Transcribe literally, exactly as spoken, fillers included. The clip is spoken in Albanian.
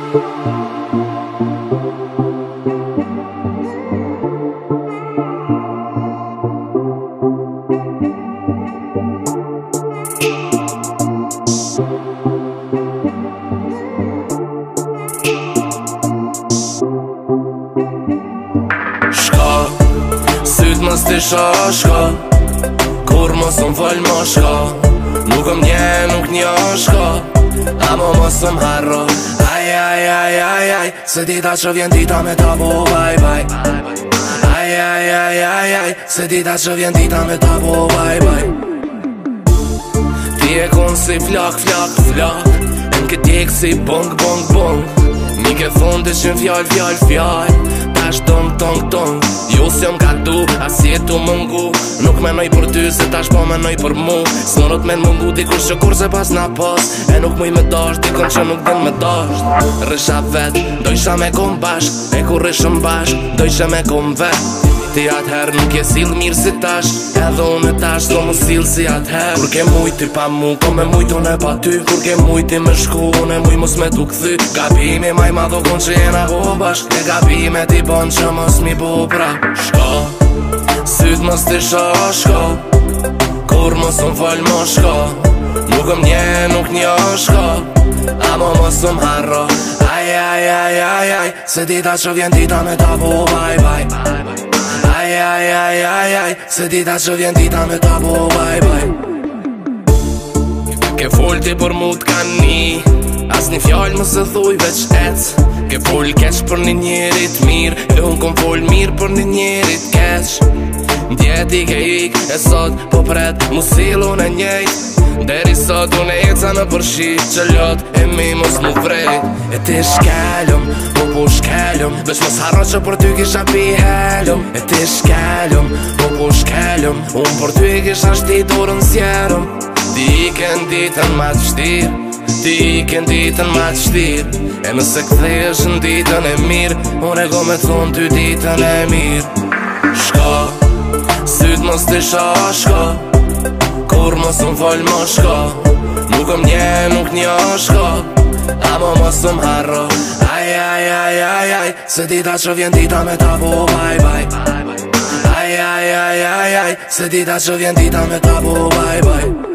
Syt mës t'i shashka, kur mës më fol më shka. Nuk ëm nje, nuk një shka, amo mës më harro. Aj, aj, aj, aj, aj, se dita që vjen dita me ta bo bye bye. Aj, aj, aj, aj, aj, se dita që vjen dita me ta bo bye bye. Ti e kun si flak, flak, flak, në këtë djek si bong, bong, bong. Mi ke fundi që në fjall, fjall, fjall, tash tong, tong, tong. Jo si jom ka du, as jetu mungu. Nuk menoj për ty, se tash po menoj për mu. S'monot men mungu, dikur që kur se pas na pas. E nuk muj me dasht, dikon që nuk din me dasht. Rësha vet, dojsha me kom bashk. E kur rishëm bashk, dojsha me kom vet. Ti atëher nuk je sill mirë si tash, edhe unë tash s'ko më sill si atëher. Kur ke mujt ti pa mu, ko me mujt unë e pa ty. Kur ke mujt ti me shku, unë e muj mos me tu këthy. Gabimi maj madho kon që jena bo bashk. E gabime ti bon që mos mi bo pra. Shka, syt mos ti shashka, kur mos më fol më shka. Nuk ëm nje, nuk një shka, amo mos më harro. Aj, aj, aj, aj, aj, se dita që vjen dita me ta bo bye bye. Aj, aj, aj, aj, aj, se dita që vjen dita me ta bo bye bye. Ke fol ti për mu t'kani, as një fjall më se thuj veç ec. Ke fol keq për një njerit mirë, e unë kom fol mirë për një njerit keq. Djeti ke ik, e sot po pret, mu silu në njejt. Deri sot unë e eca në përshit, që lot e mi mos mu vrejt. E ti shkellëm, po po shkellëm, veç mos harro që për ty kisha pi helëm. E ti shkellëm, po po shkellëm, unë për ty kisha shtiturën zjerëm. Ti i ken ditën ma të shtir, ti i ken ditën ma të shtir. E nëse këthesh në ditën e mirë, unë e go me thonë ty ditën e mirë. Shka, syt mos t'i shashka, kur mos më fol më shka. Nuk ëm nje, nuk një shka, amo mos më harro. Aj, aj, aj, aj, aj, se dita që vjen dita me ta bo bye bye. Aj, aj, aj, aj, aj, se dita që vjen dita me ta bo bye bye.